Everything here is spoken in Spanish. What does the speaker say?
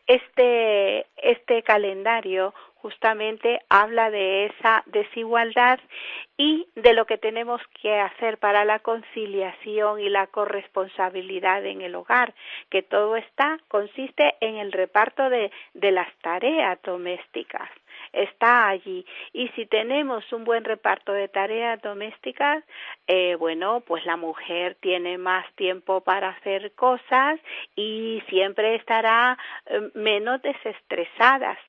Este calendario justamente habla de esa desigualdad y de lo que tenemos que hacer para la conciliación y la corresponsabilidad en el hogar, que todo consiste en el reparto de las tareas domésticas. Está allí. Y si tenemos un buen reparto de tareas domésticas, bueno, pues la mujer tiene más tiempo para hacer cosas y siempre estará menos desestresada,